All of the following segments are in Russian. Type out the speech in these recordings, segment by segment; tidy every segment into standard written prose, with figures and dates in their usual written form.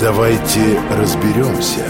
Давайте разберемся.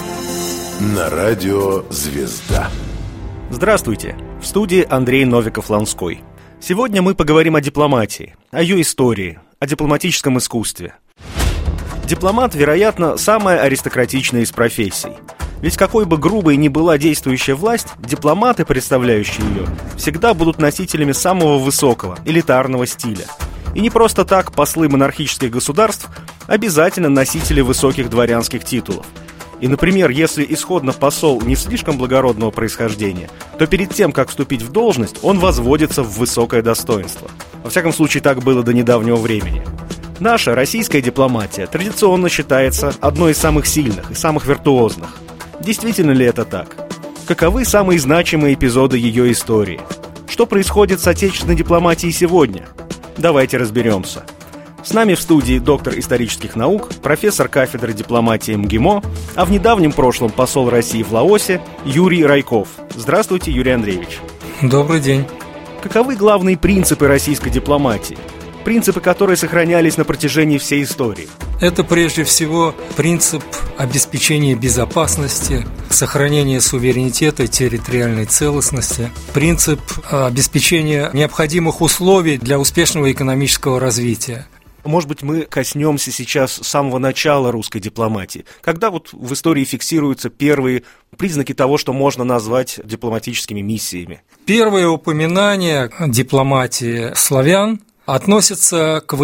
На радио «Звезда». Здравствуйте! В студии Андрей Новиков-Ланской. Сегодня мы поговорим о дипломатии, о ее истории, о дипломатическом искусстве. Дипломат, вероятно, самая аристократичная из профессий. Ведь какой бы грубой ни была действующая власть, дипломаты, представляющие ее, всегда будут носителями самого высокого, элитарного стиля. И не просто так послы монархических государств обязательно носители высоких дворянских титулов. И, например, если исходно посол не слишком благородного происхождения, то перед тем, как вступить в должность, он возводится в высокое достоинство. Во всяком случае, так было до недавнего времени. Наша российская дипломатия традиционно считается одной из самых сильных и самых виртуозных. Действительно ли это так? Каковы самые значимые эпизоды ее истории? Что происходит с отечественной дипломатией сегодня? Давайте разберемся. С нами в студии доктор исторических наук, профессор кафедры дипломатии МГИМО, а в недавнем прошлом посол России в Лаосе Юрий Райков. Здравствуйте, Юрий Андреевич. Добрый день. Каковы главные принципы российской дипломатии? Принципы, которые сохранялись на протяжении всей истории. Это прежде всего принцип обеспечения безопасности, сохранения суверенитета и территориальной целостности, принцип обеспечения необходимых условий для успешного экономического развития. Может быть, мы коснемся сейчас самого начала русской дипломатии, когда вот в истории фиксируются первые признаки того, что можно назвать дипломатическими миссиями. Первое упоминание дипломатии славян относится к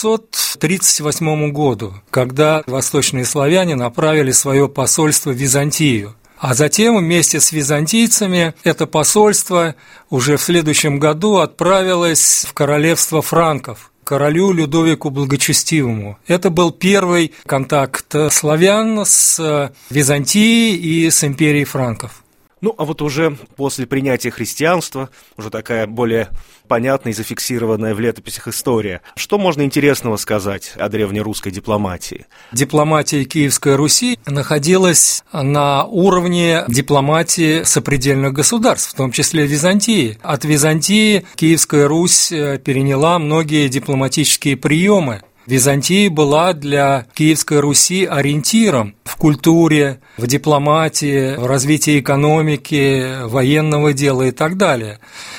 838 году, когда восточные славяне направили свое посольство в Византию. А затем вместе с византийцами это посольство уже в следующем году отправилось в королевство франков, королю Людовику Благочестивому. Это был первый контакт славян с Византией и с империей франков. Ну, а вот уже после принятия христианства, уже такая более понятная и зафиксированная в летописях история. Что можно интересного сказать о древнерусской дипломатии? Дипломатия Киевской Руси находилась на уровне дипломатии сопредельных государств, в том числе Византии. От Византии Киевская Русь переняла многие дипломатические приемы. Византия была для Киевской Руси ориентиром в культуре, в дипломатии, в развитии экономики, военного дела и так далее.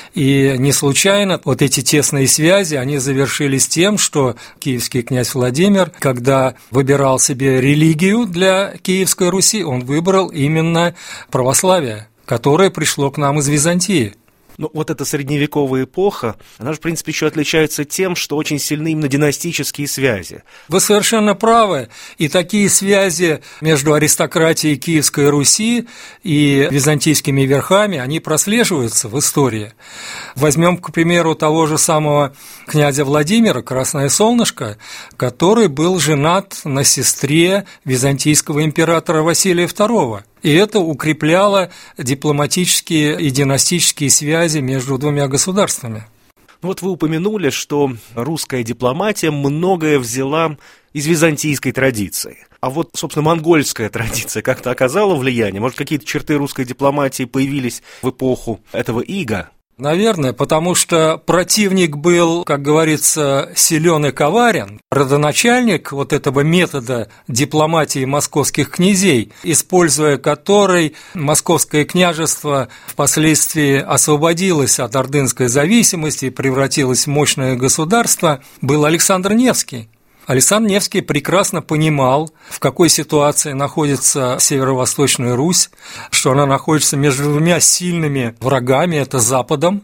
И не случайно вот эти тесные связи, они завершились тем, что киевский князь Владимир, когда выбирал себе религию для Киевской Руси, он выбрал именно православие, которое пришло к нам из Византии. Ну, вот эта средневековая эпоха, она же, в принципе, еще отличается тем, что очень сильны именно династические связи. Вы совершенно правы. И такие связи между аристократией Киевской Руси и византийскими верхами, они прослеживаются в истории. Возьмем, к примеру, того же самого князя Владимира, Красное Солнышко, который был женат на сестре византийского императора Василия II. И это укрепляло дипломатические и династические связи между двумя государствами. Ну вот вы упомянули, что русская дипломатия многое взяла из византийской традиции. А вот, собственно, монгольская традиция как-то оказала влияние? Может, какие-то черты русской дипломатии появились в эпоху этого ига? Наверное, потому что противник был, как говорится, силен и коварен. Родоначальник вот этого метода дипломатии московских князей, используя который московское княжество впоследствии освободилось от ордынской зависимости и превратилось в мощное государство, был Александр Невский. Александр Невский прекрасно понимал, в какой ситуации находится Северо-Восточная Русь, что она находится между двумя сильными врагами, это Западом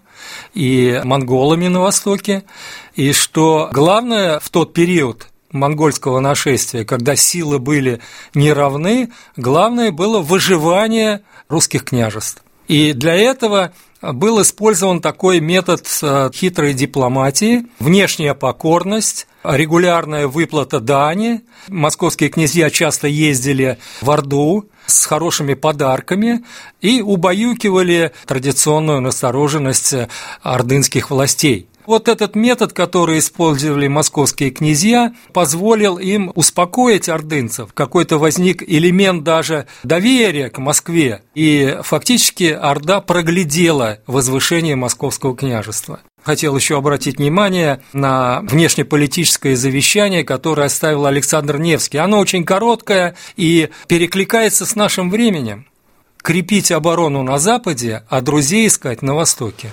и монголами на востоке, и что главное в тот период монгольского нашествия, когда силы были неравны, главное было выживание русских княжеств. И для этого был использован такой метод хитрой дипломатии, внешняя покорность, регулярная выплата дани. Московские князья часто ездили в Орду с хорошими подарками и убаюкивали традиционную настороженность ордынских властей. Вот этот метод, который использовали московские князья, позволил им успокоить ордынцев. Какой-то возник элемент даже доверия к Москве, и фактически Орда проглядела возвышение московского княжества. Хотел еще обратить внимание на внешнеполитическое завещание, которое оставил Александр Невский. Оно очень короткое и перекликается с нашим временем. Крепить оборону на Западе, а друзей искать на Востоке.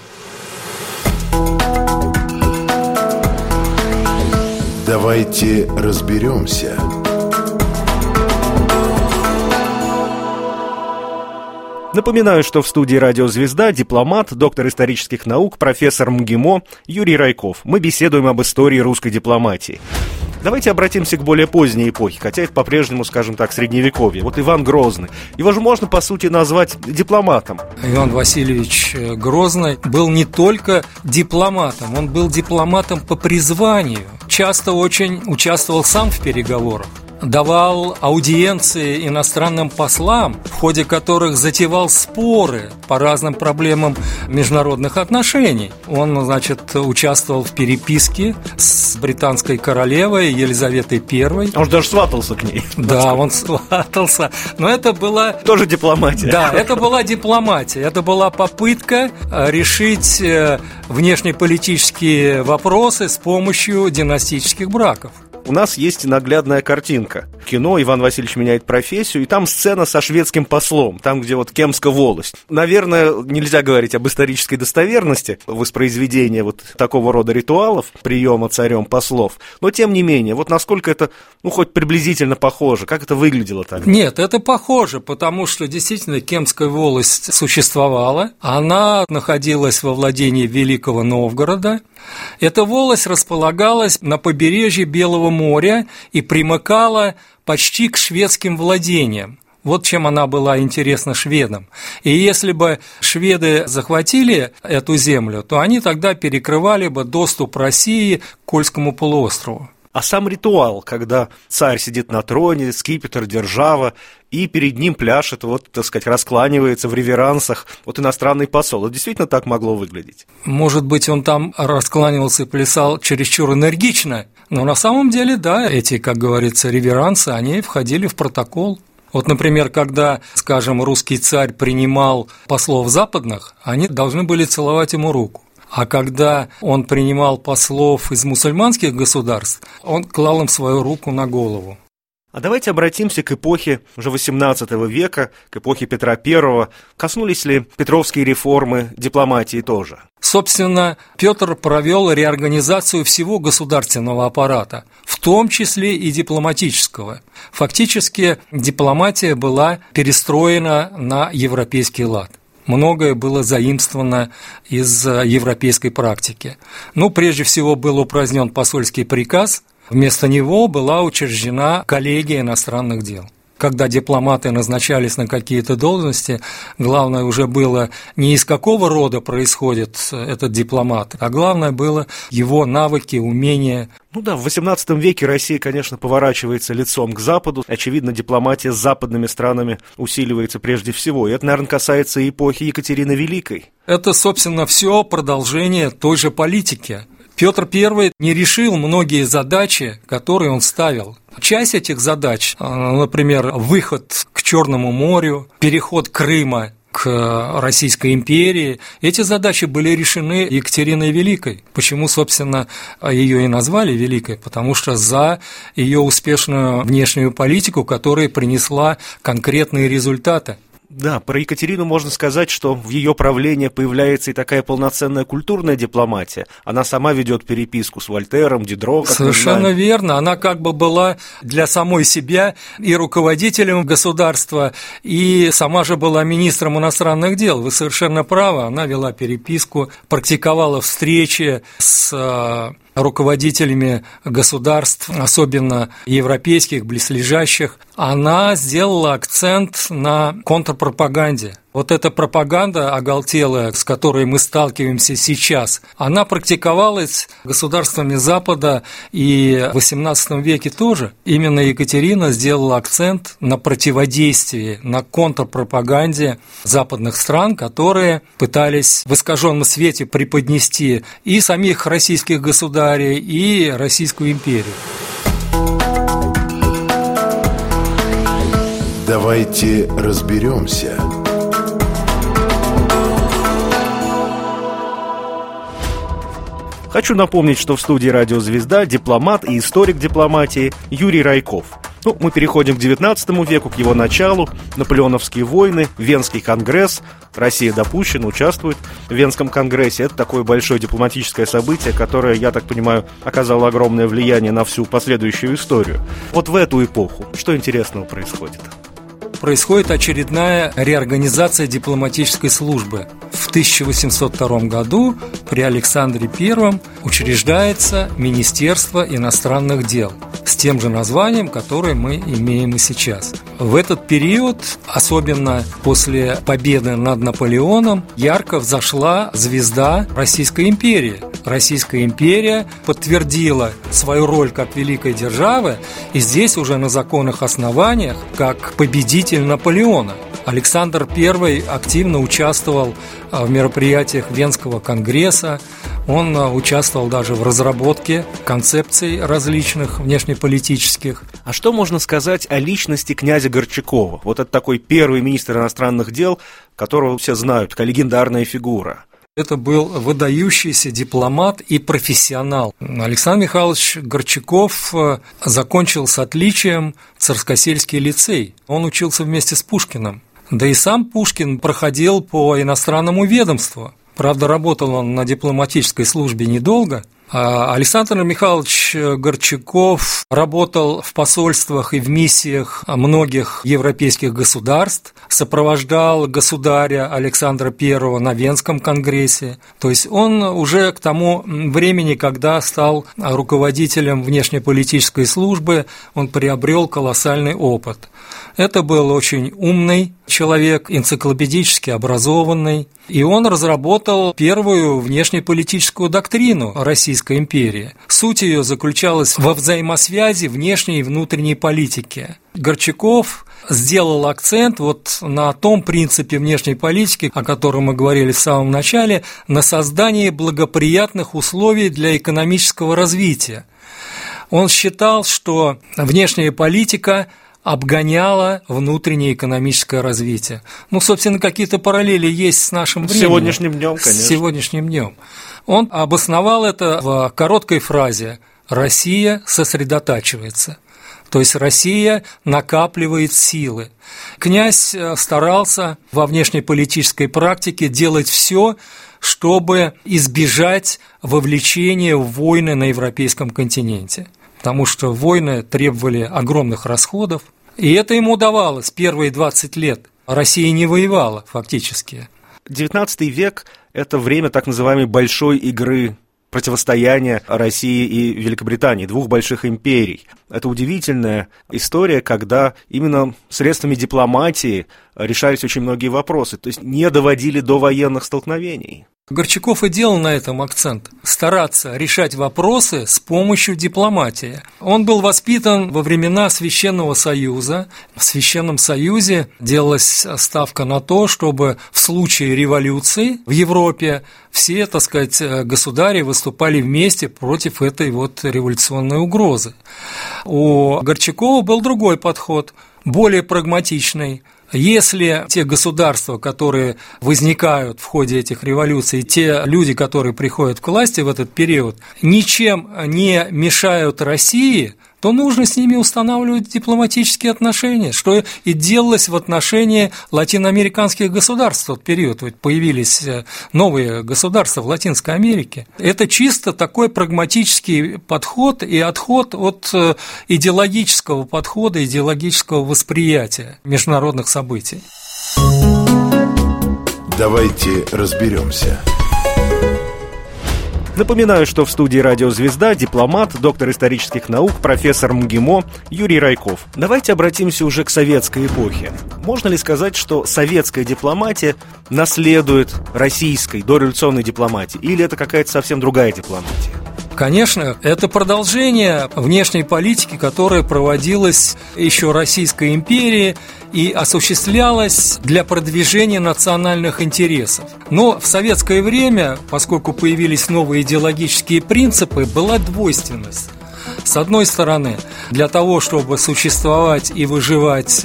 Давайте разберемся. Напоминаю, что в студии «Радио Звезда» дипломат, доктор исторических наук, профессор МГИМО Юрий Райков. Мы беседуем об истории русской дипломатии. Давайте обратимся к более поздней эпохе, хотя это по-прежнему, скажем так, средневековье. Вот Иван Грозный. Его же можно, по сути, назвать дипломатом. Иван Васильевич Грозный был не только дипломатом, он был дипломатом по призванию. Часто очень участвовал сам в переговорах. Давал аудиенции иностранным послам, в ходе которых затевал споры по разным проблемам международных отношений. Он, участвовал в переписке с британской королевой Елизаветой I. Он же даже сватался к ней. Да, он сватался. Но это была... Тоже дипломатия. Да, это была дипломатия. Это была попытка решить внешнеполитические вопросы с помощью династических браков. У нас есть наглядная картинка. В кино «Иван Васильевич меняет профессию», и там сцена со шведским послом, там, где вот Кемская волость. Наверное, нельзя говорить об исторической достоверности воспроизведения вот такого рода ритуалов, приема царем послов, но тем не менее, вот насколько это, хоть приблизительно похоже, как это выглядело тогда? Нет, это похоже, потому что действительно Кемская волость существовала, она находилась во владении Великого Новгорода. Эта волость располагалась на побережье Белого моря и примыкала почти к шведским владениям. Вот чем она была интересна шведам. И если бы шведы захватили эту землю, то они тогда перекрывали бы доступ России к Кольскому полуострову. А сам ритуал, когда царь сидит на троне, скипетр, держава, и перед ним пляшет, раскланивается в реверансах иностранный посол. Это действительно так могло выглядеть? Может быть, он там раскланивался и плясал чересчур энергично, но на самом деле, да, эти, как говорится, реверансы, они входили в протокол. Вот, например, когда, скажем, русский царь принимал послов западных, они должны были целовать ему руку. А когда он принимал послов из мусульманских государств, он клал им свою руку на голову. А давайте обратимся к эпохе уже XVIII века, к эпохе Петра I. Коснулись ли петровские реформы дипломатии тоже? Собственно, Петр провел реорганизацию всего государственного аппарата, в том числе и дипломатического. Фактически дипломатия была перестроена на европейский лад. Многое было заимствовано из европейской практики. Прежде всего, был упразднен посольский приказ, вместо него была учреждена коллегия иностранных дел. Когда дипломаты назначались на какие-то должности, главное уже было не из какого рода происходит этот дипломат, а главное было его навыки, умения. В XVIII веке Россия, конечно, поворачивается лицом к Западу. Очевидно, дипломатия с западными странами усиливается прежде всего. И это, наверное, касается и эпохи Екатерины Великой. Это, собственно, все продолжение той же политики. Петр I не решил многие задачи, которые он ставил. Часть этих задач, например, выход к Черному морю, переход Крыма к Российской империи, эти задачи были решены Екатериной Великой. Почему, собственно, ее и назвали Великой? Потому что за ее успешную внешнюю политику, которая принесла конкретные результаты. Да, про Екатерину можно сказать, что в ее правлении появляется и такая полноценная культурная дипломатия. Она сама ведет переписку с Вольтером, Дидро. Совершенно верно. Она как бы была для самой себя и руководителем государства, и сама же была министром иностранных дел. Вы совершенно правы. Она вела переписку, практиковала встречи с руководителями государств, особенно европейских, близлежащих, она сделала акцент на контрпропаганде. Вот эта пропаганда оголтелая, с которой мы сталкиваемся сейчас, она практиковалась государствами Запада и в XVIII веке тоже. Именно Екатерина сделала акцент на противодействии, на контрпропаганде западных стран, которые пытались в искаженном свете преподнести и самих российских государей, и Российскую империю. Давайте разберемся. Хочу напомнить, что в студии «Радио Звезда» дипломат и историк дипломатии Юрий Райков. Мы переходим к XIX веку, к его началу. Наполеоновские войны, Венский конгресс. Россия допущена, участвует в Венском конгрессе. Это такое большое дипломатическое событие, которое, я так понимаю, оказало огромное влияние на всю последующую историю. Вот в эту эпоху что интересного происходит? Происходит очередная реорганизация дипломатической службы. В 1802 году при Александре I учреждается Министерство иностранных дел с тем же названием, которое мы имеем и сейчас. В этот период, особенно после победы над Наполеоном, ярко взошла звезда Российской империи. Российская империя подтвердила свою роль как великой державы, и здесь уже на законных основаниях, как победитель Наполеона. Александр I активно участвовал в мероприятиях Венского конгресса, он участвовал даже в разработке концепций различных внешнеполитических. А что можно сказать о личности князя Горчакова? Вот это такой первый министр иностранных дел, которого все знают, такая легендарная фигура. Это был выдающийся дипломат и профессионал. Александр Михайлович Горчаков закончил с отличием Царскосельский лицей. Он учился вместе с Пушкиным. Да и сам Пушкин проходил по иностранному ведомству. Правда, работал он на дипломатической службе недолго. А Александр Михайлович Горчаков работал в посольствах и в миссиях многих европейских государств, сопровождал государя Александра I на Венском конгрессе. То есть он уже к тому времени, когда стал руководителем внешнеполитической службы, он приобрел колоссальный опыт. Это был очень умный человек, энциклопедически образованный, и он разработал первую внешнеполитическую доктрину Российской империи. Суть ее заключалась во взаимосвязи внешней и внутренней политики. Горчаков сделал акцент вот на том принципе внешней политики, о котором мы говорили в самом начале, на создании благоприятных условий для экономического развития. Он считал, что внешняя политика обгоняла внутреннее экономическое развитие. Собственно, какие-то параллели есть с нашим временем. С сегодняшним днем, конечно. С сегодняшним днем. Он обосновал это в короткой фразе «Россия сосредотачивается». То есть Россия накапливает силы. Князь старался во внешнеполитической практике делать все, чтобы избежать вовлечения в войны на европейском континенте. Потому что войны требовали огромных расходов. И это ему удавалось первые 20 лет. Россия не воевала фактически. XIX век – это время так называемой большой игры, противостояния России и Великобритании, двух больших империй. Это удивительная история, когда именно средствами дипломатии решались очень многие вопросы, то есть не доводили до военных столкновений. Горчаков и делал на этом акцент – стараться решать вопросы с помощью дипломатии. Он был воспитан во времена Священного Союза. В Священном Союзе делалась ставка на то, чтобы в случае революции в Европе все, так сказать, государи выступали вместе против этой вот революционной угрозы. У Горчакова был другой подход, более прагматичный. Если те государства, которые возникают в ходе этих революций, те люди, которые приходят к власти в этот период, ничем не мешают России, то нужно с ними устанавливать дипломатические отношения, что и делалось в отношении латиноамериканских государств в тот период. Ведь появились новые государства в Латинской Америке. Это чисто такой прагматический подход и отход от идеологического подхода, идеологического восприятия международных событий. Давайте разберемся. Напоминаю, что в студии «Радио Звезда» дипломат, доктор исторических наук, профессор МГИМО Юрий Райков. Давайте обратимся уже к советской эпохе. Можно ли сказать, что советская дипломатия наследует российской дореволюционной дипломатии, или это какая-то совсем другая дипломатия? Конечно, это продолжение внешней политики, которая проводилась еще Российской империей и осуществлялась для продвижения национальных интересов. Но в советское время, поскольку появились новые идеологические принципы, была двойственность. С одной стороны, для того, чтобы существовать и выживать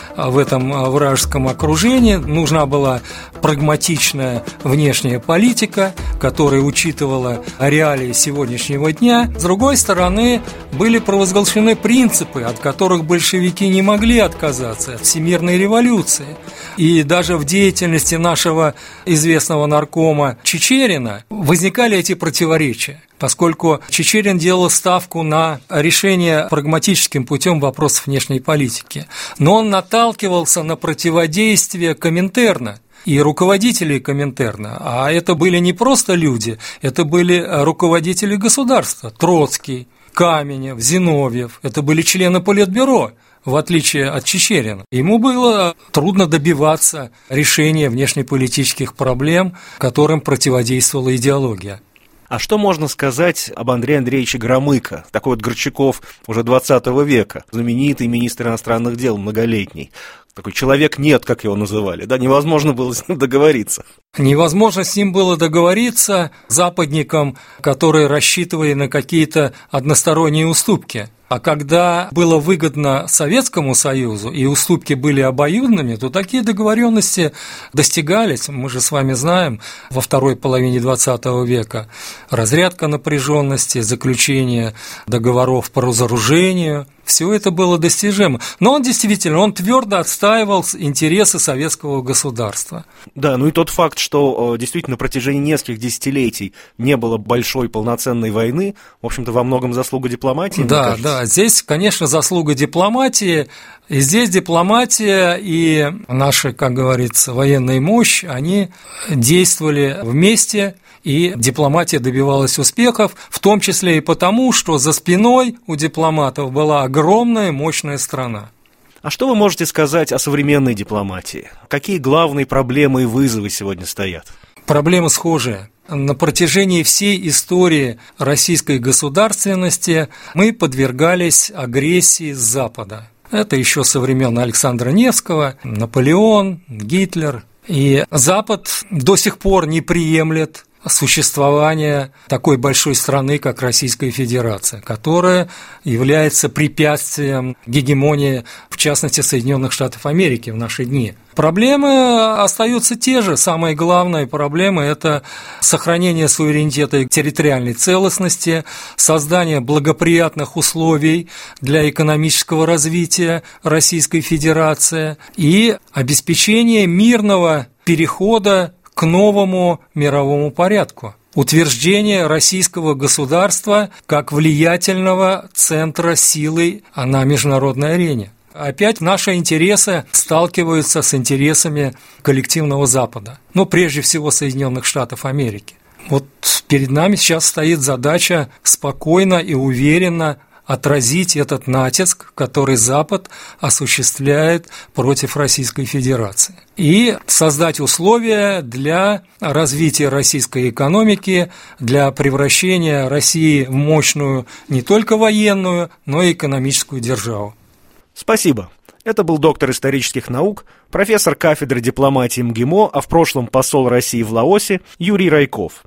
в этом вражеском окружении, нужна была прагматичная внешняя политика, которая учитывала реалии сегодняшнего дня. С другой стороны, были провозглашены принципы, от которых большевики не могли отказаться, от всемирной революции. И даже в деятельности нашего известного наркома Чичерина возникали эти противоречия, поскольку Чичерин делал ставку на решение прагматическим путем вопросов внешней политики. Но он наталкивался на противодействие Коминтерна и руководителей Коминтерна. А это были не просто люди, это были руководители государства. Троцкий, Каменев, Зиновьев – это были члены Политбюро, в отличие от Чичерина. Ему было трудно добиваться решения внешнеполитических проблем, которым противодействовала идеология. А что можно сказать об Андрее Андреевиче Громыко, такой вот Горчаков уже 20 века, знаменитый министр иностранных дел, многолетний? Такой человек нет, как его называли, да, невозможно было с ним договориться. Невозможно с ним было договориться западникам, которые рассчитывали на какие-то односторонние уступки. А когда было выгодно Советскому Союзу и уступки были обоюдными, то такие договоренности достигались. Мы же с вами знаем, во второй половине XX века разрядка напряженности, заключение договоров по разоружению – все это было достижимо. Но он твердо отстаивал интересы советского государства. Да, ну и тот факт, что действительно на протяжении нескольких десятилетий не было большой полноценной войны, в общем-то, во многом заслуга дипломатии, мне кажется. Да, здесь, конечно, заслуга дипломатии. И здесь дипломатия и наша, как говорится, военная мощь, они действовали вместе, и дипломатия добивалась успехов, в том числе и потому, что за спиной у дипломатов была огромная мощная страна. А что вы можете сказать о современной дипломатии? Какие главные проблемы и вызовы сегодня стоят? Проблемы схожие. На протяжении всей истории российской государственности мы подвергались агрессии с Запада. Это еще со времен Александра Невского, Наполеон, Гитлер. И Запад до сих пор не приемлет существования такой большой страны, как Российская Федерация, которая является препятствием гегемонии, в частности, Соединенных Штатов Америки в наши дни. Проблемы остаются те же. Самая главная проблема – это сохранение суверенитета и территориальной целостности, создание благоприятных условий для экономического развития Российской Федерации и обеспечение мирного перехода к новому мировому порядку, утверждение российского государства как влиятельного центра силы на международной арене. Опять наши интересы сталкиваются с интересами коллективного Запада, прежде всего Соединенных Штатов Америки. Вот перед нами сейчас стоит задача спокойно и уверенно отразить этот натиск, который Запад осуществляет против Российской Федерации, и создать условия для развития российской экономики, для превращения России в мощную не только военную, но и экономическую державу. Спасибо. Это был доктор исторических наук, профессор кафедры дипломатии МГИМО, а в прошлом посол России в Лаосе Юрий Райков.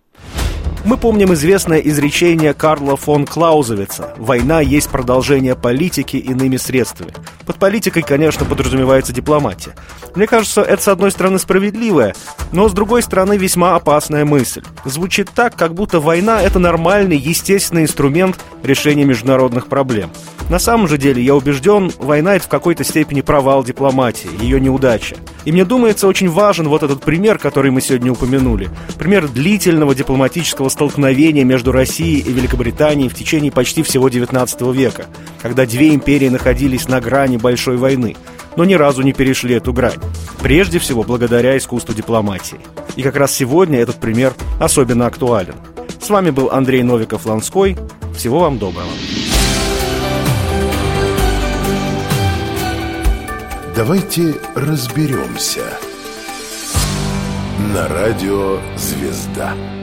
Мы помним известное изречение Карла фон Клаузевица: «Война есть продолжение политики иными средствами». Под политикой, конечно, подразумевается дипломатия. Мне кажется, это, с одной стороны, справедливая, но, с другой стороны, весьма опасная мысль. Звучит так, как будто война – это нормальный, естественный инструмент решения международных проблем. На самом же деле, я убежден, война – это в какой-то степени провал дипломатии, ее неудача. И мне думается, очень важен вот этот пример, который мы сегодня упомянули. Пример длительного дипломатического столкновения между Россией и Великобританией в течение почти всего XIX века, когда две империи находились на грани большой войны, но ни разу не перешли эту грань. Прежде всего, благодаря искусству дипломатии. И как раз сегодня этот пример особенно актуален. С вами был Андрей Новиков-Ланской. Всего вам доброго. Давайте разберемся. На радио «Звезда».